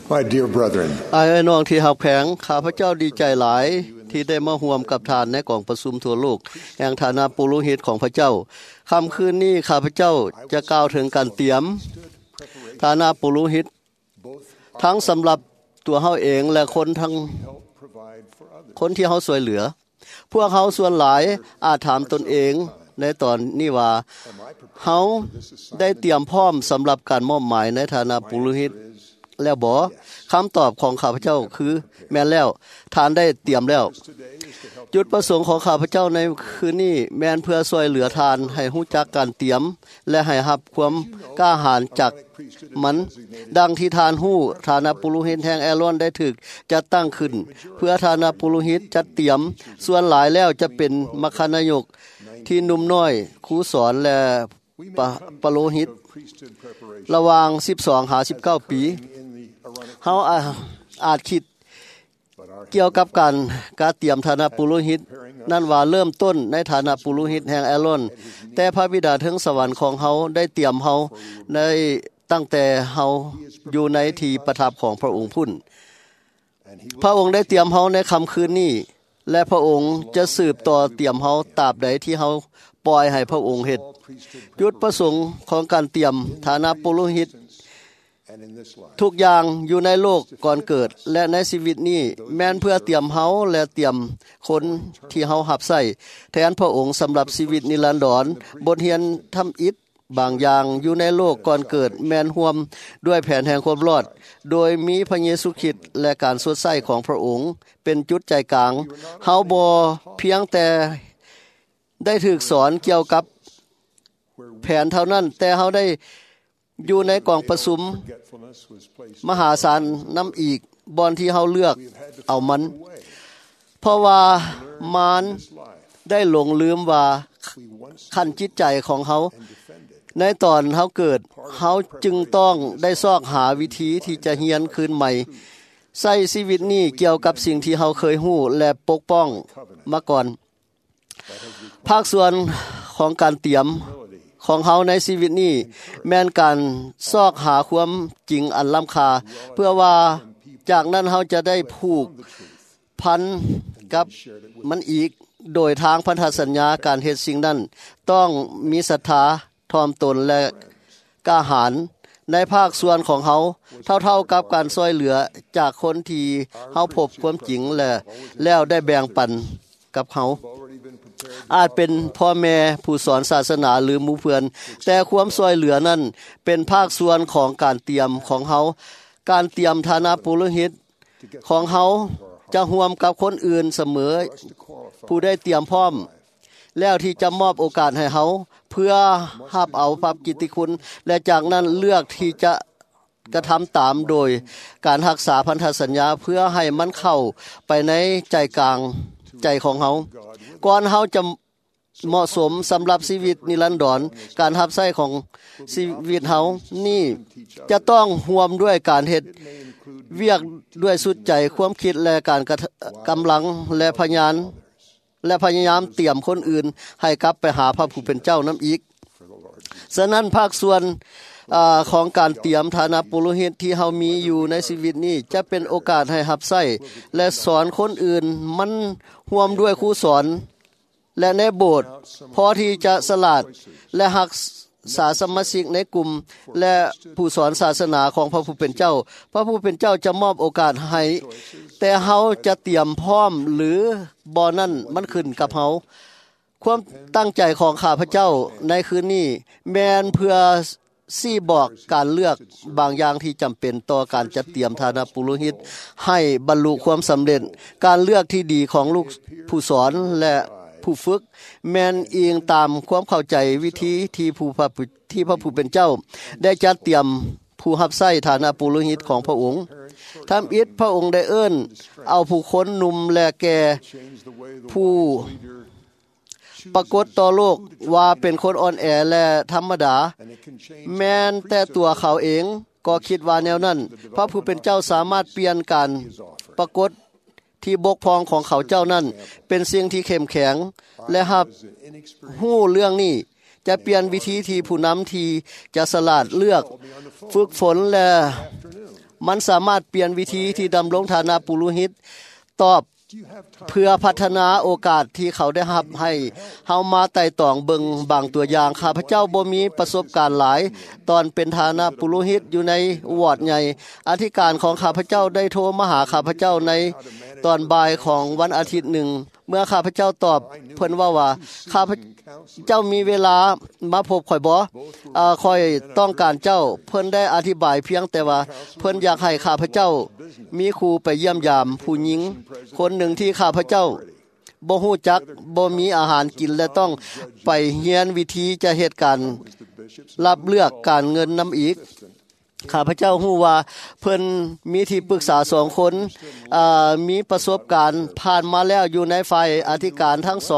My dear brethren, ไอ้น้องที่หักแผงข้าพเจ้าดีใจหลายที่ได้มาร่วมกับทานในกองประชุมทั่วโลกแห่งฐานะปุโรหิตของพระเจ้าค่ำคืนนี้ข้าพเจ้าจะกล่าวถึงการเตรียมฐานะปุโรหิตทั้งสำหรับตัวเฮาเองและคนที่เฮาช่วยเหลือพวกเฮาส่วนหลายอาจถามตนเองในตอนนี้ว่าเฮาได้เตรียมพร้อมสำหรับการมอบหมายในฐานะปุโรหิตแล้วบ่คำตอบของข้าพเจ้าคือแม่นแล้วท่านได้เตรียมแล้วจุดประสงค์ของข้าพเจ้าในคืนนี้แม่นเพื่อช่วยเหลือทานให้รู้จักการเตรียมและให้รับความกล้าหาญจากมันดังที่ทานฮู้ฐานะปุโรหิตแห่งแอรอนได้ถูกจัดตั้งขึ้นเพื่อฐานะปุโรหิตจัดเตรียมส่วนหลายแล้วจะเป็นมัคคานายกที่หนุ่มน้อยครูสอนและปโรหิตระหว่าง12 19 ปีเฮาอาจคิดเกี่ยวกับการเตรียมฐานะปุโรหิตนั่นว่าเริ่มต้นในฐานะปุโรหิตแห่งแอรอนแต่พระบิดาถึงสวรรค์ของเฮาได้เตรียมเฮาในตั้งแต่เฮาอยู่ในที่ประทับของพระองค์พุ่นพระองค์ได้เตรียมเฮาในค่ำคืนนี้และพระองค์จะสืบต่อเตรียมเฮาตราบใดที่เฮาปล่อยให้พระองค์เฮ็ดจุดประสงค์ของการเตรียมฐานะปุโรหิตทุกอย่างอยู่ในโลกก่อนเกิดและในชีวิตนี้แม้นเพื่อเตรียมเฮาและเตรียมคนที่เฮารับใช้แทนพระองค์สำหรับชีวิตนิรันดรบทเรียนทำอิฐบางอย่างอยู่ในโลกก่อนเกิดแม้นร่วมด้วยแผนแห่งความรอดโดยมีพระเยซูคริสต์และการสดใสของพระองค์เป็นจุดใจกลางเฮาบ่เพียงแต่ได้ถูกสอนเกี่ยวกับแผนเท่านั้นแต่เฮาได้อยู่ในกองประชุมมหาศาลนําอีกบ่อนที่เฮาเลือกเอามันเพราะว่ามารได้หลงลืมว่าขั้นจิตใจของเฮาในตอนเฮาเกิดเฮาจึงต้องได้ซอกหาวิธีที่จะเฮียนคืนใหม่ใช้ชีวิตนี้เกี่ยวกับสิ่งที่เฮาเคยรู้และปกป้องมาก่อนภาคส่วนของการเตรียมของเฮาในชีวิตนี้แม่นการซอกหาความจริงอันล้ำค่าเพื่อว่าจากนั้นเฮาจะได้ผูกพันกับมันอีกโดยทางพันธสัญญาการเฮ็ดสิ่งนั้นต้องมีศรัทธาถ่อมตนและกล้าหาญในภาคส่วนของเฮาเท่าๆกับการช่วยเหลือจากคนที่เฮาพบความจริงแล้วได้แบ่งปันกับเฮาอาจเป็นพ่อแม่ผู้สอนศาสนาหรือหมู่เพื่อนแต่ความช่วยเหลือนั้นเป็นภาคส่วนของการเตรียมของเฮาการเตรียมฐานะปุโรหิตของเฮาจะร่วมกับคนอื่นเสมอผู้ได้เตรียมพร้อมแล้วที่จะมอบโอกาสให้เฮาเพื่อรับเอาพระกิตติคุณและจากนั้นเลือกที่จะกระทำตามโดยการรักษาพันธสัญญาเพื่อให้มันเข้าไปในใจกลางใจของเฮาก่อนเฮาจะเหมาะสมสำหรับชีวิตนิรันดรการรับใช้ของชีวิตเฮานี่จะต้องร่วมด้วยการเฮ็ดเวียกด้วยสุดใจความคิดและการกำลังและพยายามเตรียมคนอื่นให้กลับไปหาพระผู้เป็นเจ้านําอีกฉะนั้นภาคส่วนของการเตรียมฐานะปุโรหิตที่เฮามีอยู่ในชีวิตนี้จะเป็นโอกาสให้รับใช้และสอนคนอื่นมันร่วมด้วยครูสอนและในโบสถ์พอที่จะสลาดและรักษาสมาชิกในกลุ่มและผู้สอนศาสนาของพระผู้เป็นเจ้าพระผู้เป็นเจ้าจะมอบโอกาสให้แต่เฮาจะเตรียมพร้อมหรือบ่นั้นมันขึ้นกับเฮาความตั้งใจของข้าพเจ้าในคืนนี้แม้นเพื่อซี่บอกการเลือกบางอย่างที่จำเป็นต่อการจัดเตรียมฐานะปุโรหิตให้บรรลุความสำเร็จการเลือกที่ดีของลูกผู้สอนและผู้ฝึกแม้นอิงตามความเข้าใจวิธีที่พระผู้เป็นเจ้าได้จัดเตรียมผู้รับใช้ฐานะปุโรหิตของพระองค์ทำอิฐพระองค์ได้เอิ้นเอาผู้คนหนุ่มและแก่ผู้ปรากฏต่อโลกว่าเป็นคนอ่อนแอและธรรมดาแม้นแต่ตัวเขาเองก็คิดว่าแนวนั้นพระผู้เป็นเจ้าสามารถเปลี่ยนการปรากฏที่บกพร่องของเขาเจ้านั้นเป็นสิ่งที่เข้มแข็งและรับรู้เรื่องนี้จะเปลี่ยนวิธีที่ผู้นําที่จะสลาดเลือกฝึกฝนและมันสามารถเปลี่ยนวิธีที่ดำรงฐานะปุโรหิตตอบเพื่อพัฒนาโอกาสที่เขาได้รับให้เฮามาไต่ตองเบิงบางตัวอย่างข้าพเจ้าบ่มีประสบการณ์หลายตอนเป็นฐานะปุโรหิตอยู่ในวอร์ดใหญ่อธิการของข้าพเจ้าได้โทรมาหาข้าพเจ้าในตอนบ่ายของวันอาทิตย์หนึ่งเมื่อข้าพเจ้าตอบเพิ่นว่าข้าพเจ้ามีเวลามาพบข่อยบ่ข่อยต้องการเจ้าเพิ่นได้อธิบายเพียงแต่ว่าเพิ่นอยากให้ข้าพเจ้ามีครูไปเยี่ยมยามผู้หญิงคนหนึ่งที่ข้าพเจ้าบ่ฮู้จักบ่มีอาหารกินและต้องไปเรียนวิธีจะเฮ็ดการรับเลือกการเงินนำอีกข้าพเจ้าฮู้ว่าเพิ่นมีที่ปรึกษา2คนมีประสบการณ์ผ่านมาแล้วอยู่ในฝ่ายอธิการทั้ง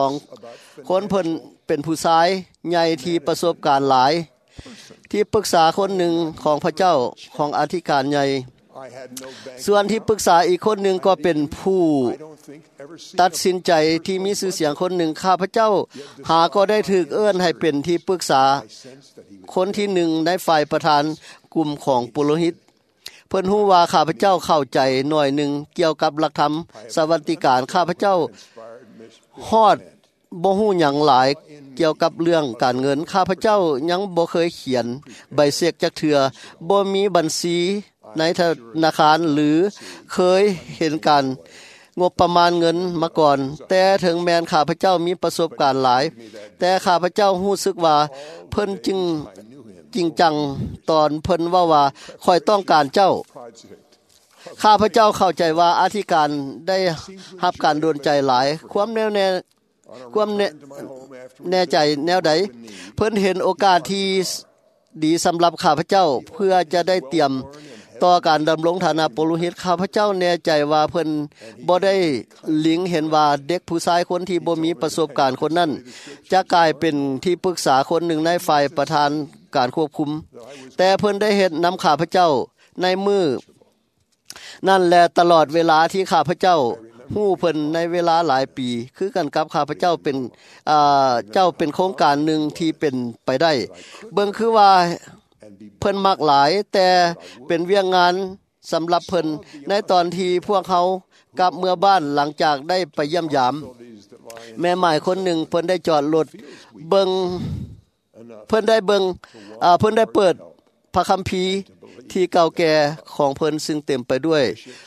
2คนเพิ่นเป็นผู้ชายใหญ่ที่ประสบการณ์หลายที่ปรึกษาคนหนึ่งของพระเจ้าของอธิการใหญ่ส่วนที่ปรึกษาอีกคนหนึ่งก็เป็นผู้ตัดสินใจที่มีชื่อเสียงคนหนึ่งข้าพเจ้าหาก็ได้ถูกเอิ้นให้เป็นที่ปรึกษาคนที่1ในฝ่ายประธานกลุ่มของปุโรหิตเพิ่นฮู้ว่าข้าพเจ้าเข้าใจหน่อยหนึ่งเกี่ยวกับหลักธรรมสวัสดิการข้าพเจ้าฮอดบ่ฮู้หยังหลายเกี่ยวกับเรื่องการเงินข้าพเจ้ายังบ่เคยเขียนใบเช็คจักเทื่อบ่มีบัญชีในธนาคารหรือเคยเห็นการงบประมาณเงินมาก่อนแต่ถึงแม้นข้าพเจ้ามีประสบการณ์หลายแต่ข้าพเจ้ารู้สึกว่าเพิ่นจึงจริงจังตอนเพิ่นว่าข้อยต้องการเจ้าข้าพเจ้าเข้าใจว่าอธิการได้รับการดลใจหลายความแน่ใจแนวใดเพิ่นเห็นโอกาสที่ดีสำหรับข้าพเจ้าเพื่อจะได้เตรียมต่อการดำรงฐานะปุโรหิตข้าพเจ้าแน่ใจว่าเพิ่นบ่ได้ลิงเห็นว่าเด็กผู้ชายคนที่บ่มีประสบการณ์คนนั้นจะกลายเป็นที่ปรึกษาคนหนึ่งในฝ่ายประธานการควบคุมแต่เพิ่นได้เฮ็ดนำข้าพเจ้าในมือนั่นแหละตลอดเวลาที่ข้าพเจ้าฮู้เพิ่นในเวลาหลายปีคือกันกับข้าพเจ้าเป็นเจ้าเป็นโครงการหนึ่งที่เป็นไปได้เบิ่งคือว่าเพิ่นมักหลายแต่เป็นเวียงงานสำหรับเพิ่นในตอนที่พวกเขากลับเมื่อบ้านหลังจากได้ไปเยี่ยมยามแม่หมายคนหนึ่งเพิ่นได้จอดรถเบิ่งเพิ่นได้เปิดพระคัมภีร์ที่เก่าแก่ของเพิ่นซึ่งเต็มไปด้วย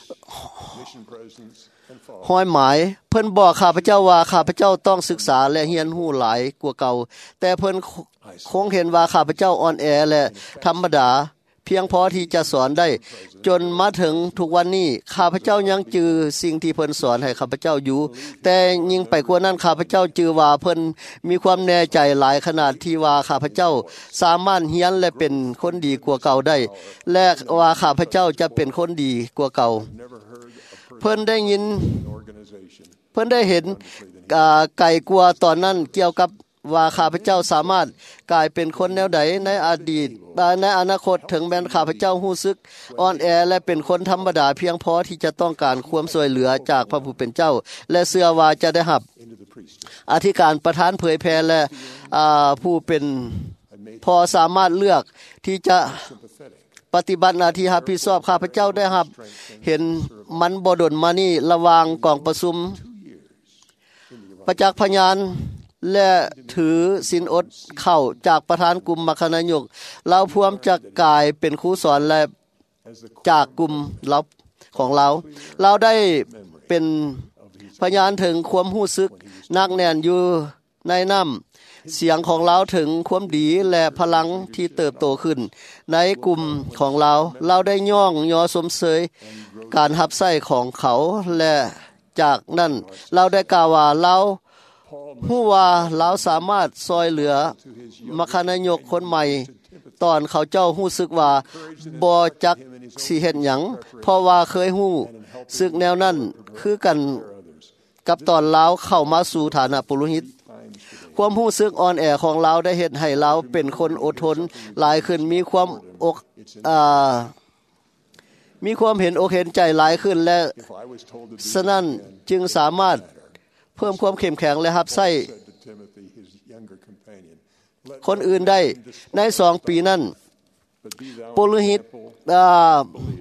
ห้อยหมายเพิ่นบอกข้าพเจ้าว่าข้าพเจ้าต้องศึกษาและเรียนรู้หลายกว่าเก่าแต่เพิ่นคงเห็นว่าข้าพเจ้าอ่อนแอและธรรมดาเพียงพอที่จะสอนได้จนมาถึงทุกวันนี้ข้าพเจ้ายังจือสิ่งที่เพิ่นสอนให้ข้าพเจ้าอยู่แต่ยิ่งไปกว่านั้นข้าพเจ้าจือว่าเพิ่นมีความแน่ใจหลายขนาดที่ว่าข้าพเจ้าสามารถเรียนและเป็นคนดีกว่าเก่าได้และว่าข้าพเจ้าจะเป็นคนดีกว่าเก่าเพิ่นได้ยินเพิ่นได้เห็นไกลกว่าตอนนั้นเกี่ยวกับว่าข้าพเจ้าสามารถกลายเป็นคนแนวใดในอดีตในอนาคตถึงแม้ข้าพเจ้ารู้สึกอ่อนแอและเป็นคนธรรมดาเพียงพอที่จะต้องการความช่วยเหลือจากพระผู้เป็นเจ้าและเชื่อว่าจะได้รับอธิการประธานเผยแผ่และผู้เป็นพอสามารถเลือกที่จะปฏิบัติหน้าที่รับผิดชอบข้าพเจ้าได้รับเห็นมันบ่ดนมานี่ระหว่างกองประชุมประจักษ์พยานและถือศีลอดเข้าจากประธานกลุ่มมัคคณายกเราพวมจะกลายเป็นครูสอนและจากกลุ่มเราของเราได้เป็นพยานถึงความรู้สึกนักแน่นอยู่ในน้ำเสียงของเราถึงความดีและพลังที่เติบโตขึ้นในกลุ่มของเราได้ย่องยอสมเสยการรับใช้ของเขาและจากนั้นเราได้กล่าวว่าเราฮู้ว่าเราสามารถซอยเหลือมัคคณายกคนใหม่ตอนเขาเจ้ารู้สึกว่าบ่จักสิเฮ็ดหยังเพราะว่าเคยฮู้สึกแนวนั้นคือกันกับตอนเราเข้ามาสู่ฐานะปุโรหิตความรู้สึกอ่อนแอของเราได้เฮ็ดให้เราเป็นคนอดทนหลายขึ้นมีความเห็นอกเห็นใจหลายขึ้นและฉะนั้นจึงสามารถเพิ่มความเข้มแข็งและรับใช้คนอื่นได้ใน2 ปีนั้นปุโรหิต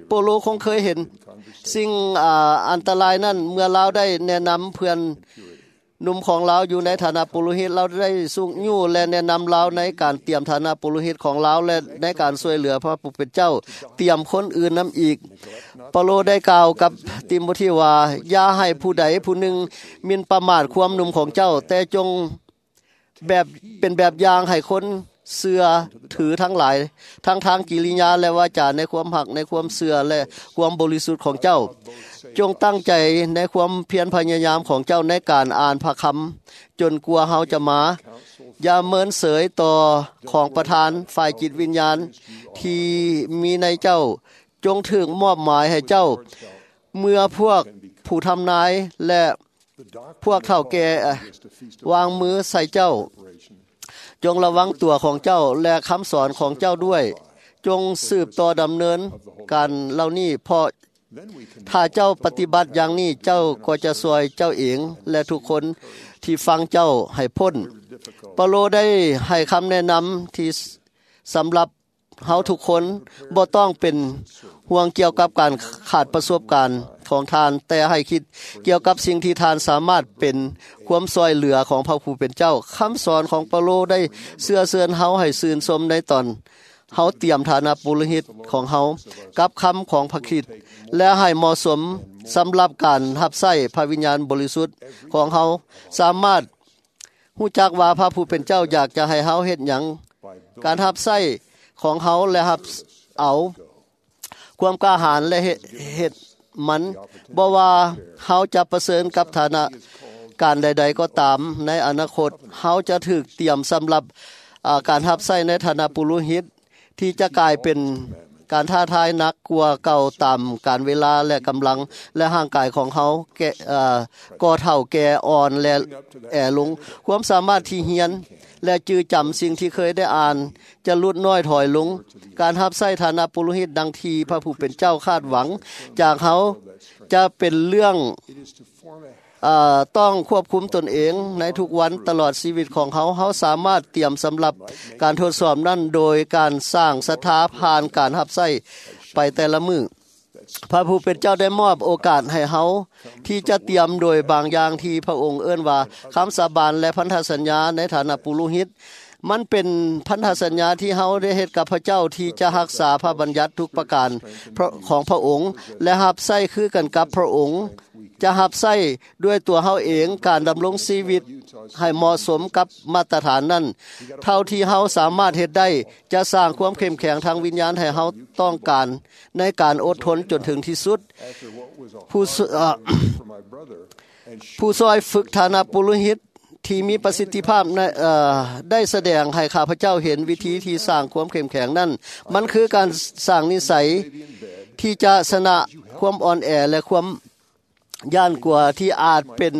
โปโลคงเคยเห็นสิ่งอันตรายนั้นเมื่อเราได้แนะนําเพื่อนหนุ่มของเราอยู่ในฐานะปุโรหิตเราได้สุกยู่และแนะนําเราในการเตรียมฐานะปุโรหิตของเราและในการช่วยเหลือพระผู้เป็นเจ้าเตรียมคนอื่นนําอีกเปาโลได้กล่าวกับติโมธีว่าอย่าให้ผู้ใดผู้หนึ่งหมิ่นประมาทความหนุ่มของเจ้าแต่จงแบบเป็นแบบอย่างให้คนเชื่อถือทั้งหลายทั้งทางกิริยาและวาจาในความหักในความเชื่อและความบริสุทธิ์ของเจ้าจงตั้งใจในความเพียรพยายามของเจ้าในการอ่านพระคำจนกลัวเฮาจะมาอย่าเมินเสยต่อของประธานฝ่ายจิตวิญญาณที่มีในเจ้าจงถึงมอบหมายให้เจ้าเมื่อพวกผู้ทำนายและพวกเฒ่าแก่วางมือใส่เจ้าจงระวังตัวของเจ้าและคำสอนของเจ้าด้วยจงสืบต่อดำเนินการเหล่านี้เพราะถ้าเจ้าปฏิบัติอย่างนี้เจ้าก็จะช่วยเจ้าเองและทุกคนที่ฟังเจ้าให้พ้นเปาโลได้ให้คำแนะนําที่สําหรับเฮาทุกคนบ่ต้องเป็นห่วงเกี่ยวกับการขาดประสบการณ์ของทานแต่ให้คิดเกี่ยวกับสิ่งที่ทานสามารถเป็นความช่วยเหลือของพระผู้เป็นเจ้าคำสอนของเปาโลได้เชื่อเชิญเฮาให้ชื่นชมในตอนเฮาเตรียมฐานะปุโรหิตของเฮากับคำของพระคริสต์และให้เหมาะสมสําหรับการรับใช้พระวิญญาณบริสุทธิ์ของเฮาสามารถฮู้จักว่าพระผู้เป็นเจ้าอยากจะให้เฮาเฮ็ดหยังการรับใช้ของเฮาและรับเอาความกล้าหาญและเฮ็ดมันบ่ว่าเฮาจะประเสริฐกับฐานะการใดๆก็ตามในอนาคตเฮาจะถูกเตรียมสําหรับการรับใช้ในฐานะปุโรหิตที่จะกลายเป็นการท้าทายหนักกว่าเก่าตามการเวลาและกำลังและร่างกายของเฮาก่อเฒ่าแก่อ่อนและแอลงความสามารถที่เรียนและจื้อจําสิ่งที่เคยได้อ่านจะลดน้อยถอยลงการรับใช้ฐานะปุโรหิตดังที่พระผู้เป็นเจ้าคาดหวังจากเฮาจะเป็นเรื่องต้องควบคุมตนเองในทุกวันตลอดชีวิตของเฮาสามารถเตรียมสําหรับการทดสอบนั้นโดยการสร้างศรัทธาผ่านการรับใช้ไปแต่ละมื้อพระผู้เป็นเจ้าได้มอบโอกาสให้เฮาที่จะเตรียมโดยบางอย่างที่พระองค์เอิ้นว่าคำสาบานและพันธสัญญาในฐานะปุโรหิตมันเป็นพันธสัญญาที่เฮาได้เฮ็ดกับพระเจ้าที่จะรักษาพระบัญญัติทุกประการของพระองค์และรับใช้คือกันกับพระองค์จะรับใช้ด้วยตัวเฮาเองการดำรงชีวิตให้เหมาะสมกับมาตรฐานนั้นเท่าที่เฮาสามารถเฮ็ดได้จะสร้างความเข้มแข็งทางวิญญาณให้เฮาต้องการในการอดทนจนถึงที่สุดผู้ช่วยฝึกฐานะปุโรหิตที่มีประสิทธิภาพได้แสดงให้ข้าพเจ้าเห็นวิธีที่สร้างความเข้มแข็งนั้นมันคือการสร้างนิสัยที่จะชนะความอ่อนแอและความย่านกลัวที่อาจเป็น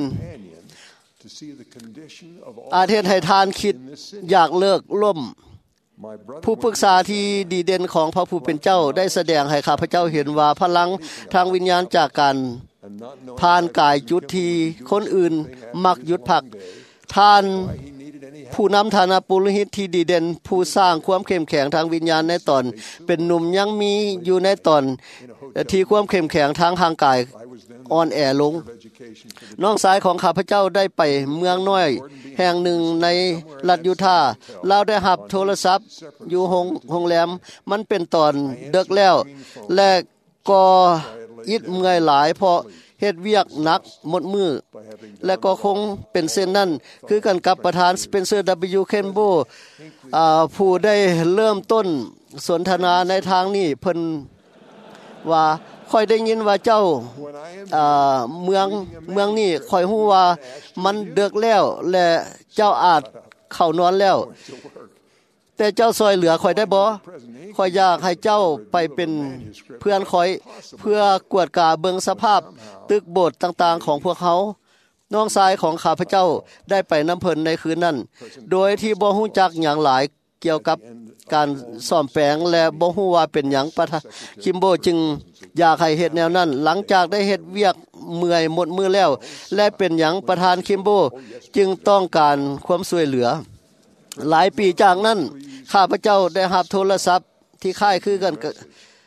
อาจเฮ็ดให้ทานคิดอยากเลิกล่มผู้ปรึกษาที่ดีเด่นของพระผู้เป็นเจ้าได้แสดงให้ข้าพเจ้าเห็นว่าพลังทางวิญญาณจากการผ่านกายจุดที่คนอื่นมักหยุดพักท่านผู้นำฐานะปุโรหิตที่ดีเด่นผู้สร้างความเข้มแข็งทางวิญญาณในตอนเป็นหนุ่มยังมีอยู่ในตอนที่ความเข้มแข็งทางร่างกายอ่อนแอลงน้องสายของข้าพเจ้าได้ไปเมืองน้อยแห่งหนึ่งในรัฐยูทาห์เราได้รับโทรศัพท์อยู่โรงแรมมันเป็นตอนดึกแล้วและก็อิดเมื่อยหลายเพราะเฮ็ดเวียกหนักหมดมือและก็คงเป็นเช่นนั้นคือกันกับประธานสเปนเซอร์ W เคนโบผู้ได้เริ่มต้นสนทนาในทางนี้เพิ่นว่าค่อยได้ยินว่าเจ้าเมืองนี้ค่อยฮู้ว่ามันดึกแล้วและเจ้าอาจเข้านอนแล้วแต่เจ้าซอยเหลือค่อยได้บ่ค่อยอยากให้เจ้าไปเป็นเพื่อนค่อยเพื่อกวดกาเบิงสภาพตึกโบสถ์ต่างๆของพวกเขาน้องชายของข้าพเจ้าได้ไปนำเพิ่นในคืนนั้นโดยที่บ่ฮู้จักหยังหลายเกี่ยวกับการซ่อมแปลงและบ่ฮู้ว่าเป็นหยังประธานคิมโบจึงอยากให้เฮ็ดแนวนั้นหลังจากได้เฮ็ดเวียกเมื่อยหมดมือแล้วและเป็นหยังประธานคิมโบจึงต้องการความช่วยเหลือหลายปีจากนั้นข้าพเจ้าได้รับโทรศัพท์ที่คล้ายคือกัน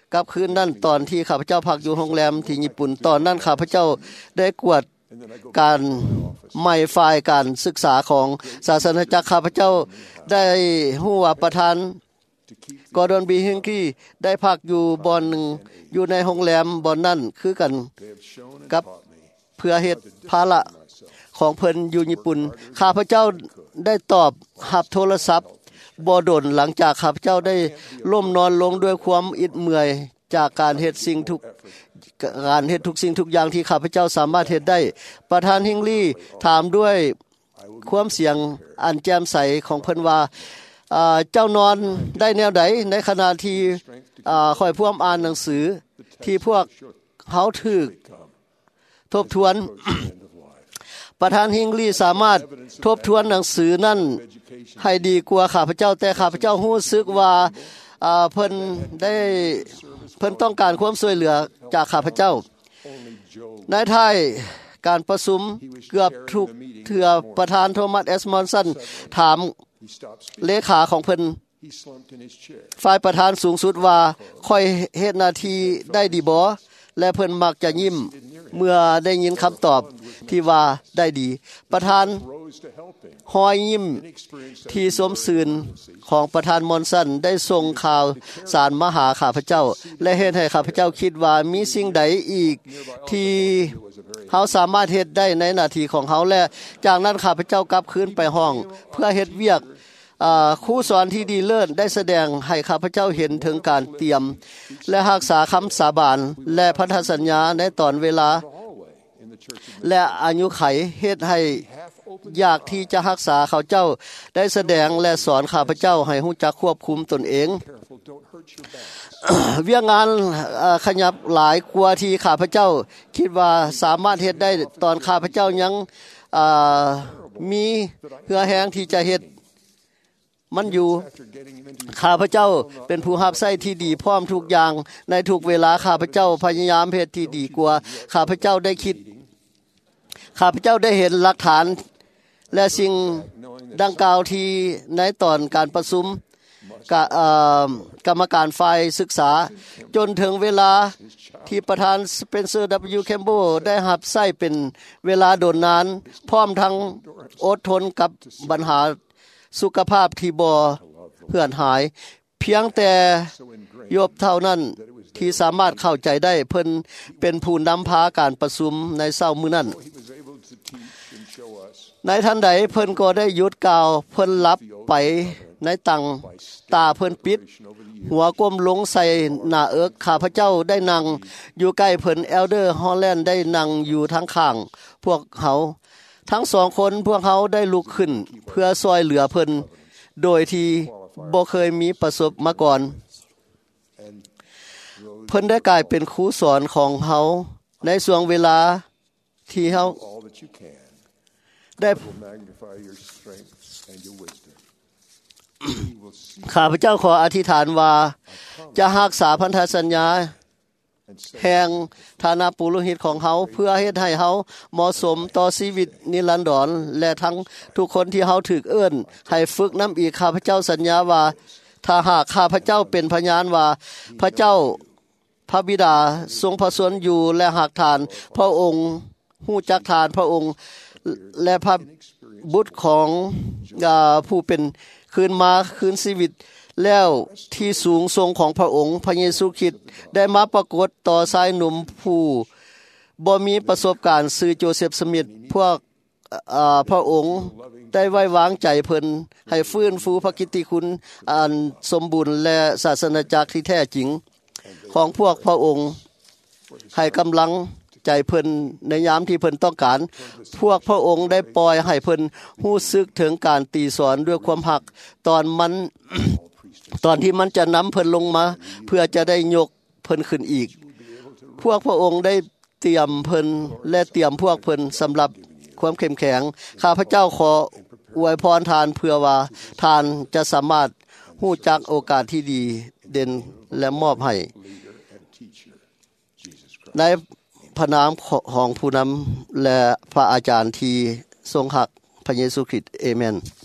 กลับคืนนั้นตอนที่ข้าพเจ้าพักอยู่โรงแรมที่ญี่ปุ่นตอนนั้นข้าพเจ้าได้กวดการใหม่ฝ่ายการศึกษาของศาสนาจักรข้าพเจ้าได้ฮู้ว่าประธานกอร์ดอนบีฮิงกี้ได้พักอยู่บ่อนหนึ่งอยู่ในโรงแรมบ่อนนั้นคือกันกับเพื่อเฮ็ดภาระของเพิ่นอยู่ญี่ปุ่นข้าพเจ้าได้ตอบรับโทรศัพท์บ่ดนหลังจากข้าพเจ้าได้ล้มนอนลงด้วยความอิดเมื่อยจากการเฮ็ดสิ่งทุกสิ่งทุกอย่างที่ข้าพเจ้าสามารถเฮ็ดได้ประธานฮิงลี่ถามด้วยความเสียงอันแจ่มใสของเพิ่นว่าเจ้านอนได้แนวใดในขณะที่ค่อยพวมอ่านหนังสือที่พวกเฮาถูกทบทวน ประธานฮิงลี่สามารถทบทวนหนังสือนั้นให้ดีกว่าข้าพเจ้าแต่ข้าพเจ้ารู้สึกว่าเพิ่นต้องการความช่วยเหลือจากข้าพเจ้าในท้ายการประชุมเกือบทุกเทื่อประธานโทมัสเอสมอนสันถามเลขาของเพิ่นฝ่ายประธานสูงสุดว่าค่อยเฮ็ดหน้าที่ได้ดีบ่และเพิ่นมักจะยิ้มเมื่อได้ยินคำตอบที่ว่าได้ดีประธานหอยยิ้มที่สมซื่นของประธานมอนสันได้ส่งข่าวสารมาหาข้าพเจ้าและเฮ็ดให้ข้าพเจ้าคิดว่ามีสิ่งใดอีกที่เฮาสามารถเฮ็ดได้ในหน้าที่ของเฮาและจากนั้นข้าพเจ้ากลับคืนไปห้องเพื่อเฮ็ดเวียกครูสอนที่ดีเลิศได้แสดงให้ข้าพเจ้าเห็นถึงการเตรียมและรักษาคำสาบานและพันธสัญญาในตอนเวลาและอายุไขเฮ็ดให้อยากที่จะรักษาเขาเจ้าได้แสดงและสอนข้าพเจ้าให้รู้จักควบคุมตนเองเวียงงานขยับหลายกว่าที่ข้าพเจ้าคิดว่าสามารถเฮ็ดได้ตอนข้าพเจ้ายังมีเหือแห้งที่จะเฮ็ดมันอยู่ข้าพเจ้าเป็นผู้รับใช้ที่ดีพร้อมทุกอย่างในทุกเวลาข้าพเจ้าพยายามเฮ็ดที่ดีกว่าข้าพเจ้าได้คิดข้าพเจ้าได้เห็นหลักฐานและสิ่งดังกล่าวที่ในตอนการประชุมกรรมการฝ่ายศึกษาจนถึงเวลาที่ประธานสเปนเซอร์ W. แคมโบได้รับใช้เป็นเวลาโดนนานพร้อมทั้งอดทนกับปัญหาสุขภาพที่บ่เหือนหายเพียงแต่โยบเท่านั้นที่สามารถเข้าใจได้เพิ่นเป็นผู้นำพาการประชุมในเช้ามื้อนั้นในทันใดเพิ่นก็ได้หยุดกล่าวเพิ่นหลับไปในตาเพิ่นปิดหัวก้มลงใส่หน้าเอิกข้าพเจ้าได้นั่งอยู่ใกล้เพิ่นเอลเดอร์ฮอลแลนด์ได้นั่งอยู่ทางข้างพวกเขาทั้งสองคนพวกเขาได้ลุกขึ้นเพื่อช่วยเหลือเพิ่นโดยที่บ่เคยมีประสบมาก่อนเพิ่นได้กลายเป็นครูสอนของเฮาในช่วงเวลาที่เฮาได้ข้าพเจ้าขออธิษฐานว่าจะรักษาพันธสัญญาแห่งฐานะปุโรหิตของเฮาเพื่อเฮ็ดให้เฮาเหมาะสมต่อชีวิตนิรันดรและทั้งทุกคนที่เฮาถูกเอิ้นให้ฝึกนำอีกข้าพเจ้าสัญญาว่าถ้าหากข้าพเจ้าเป็นพยานว่าพระเจ้าพระบิดาทรงพระชนอยู่และหากทานพระองค์ฮู้จักทานพระองค์และพระบุตรของผู้เป็นคืนชีวิตแล้วที่สูงทรงของพระองค์พระเยซูคริสต์ได้มาปรากฏต่อชายหนุ่มผู้บ่มีประสบการณ์ชื่อโจเซฟสมิธพวกพระองค์ได้ไว้วางใจเพิ่นให้ฟื้นฟูพระกิตติคุณอันสมบูรณ์และศาสนาจักรที่แท้จริงของพวกพระองค์ให้กำลังใจเพิ่นในยามที่เพิ่นต้องการพวกพระองค์ได้ปล่อยให้เพิ่นรู้สึกถึงการตีสอนด้วยความรักตอนที่มันจะนำเพิ่นลงมาเพื่อจะได้ยกเพิ่นขึ้นอีกพวกพระองค์ได้เตรียมเพิ่นและเตรียมพวกเพิ่นสำหรับความเข้มแข็งข้าพเจ้าขออวยพรทานเพื่อว่าทานจะสามารถรู้จักโอกาสที่ดีเด่นและมอบให้ในพระนามของผู้นำและพระอาจารย์ที่ทรงรักพระเยซูคริสต์เอเมน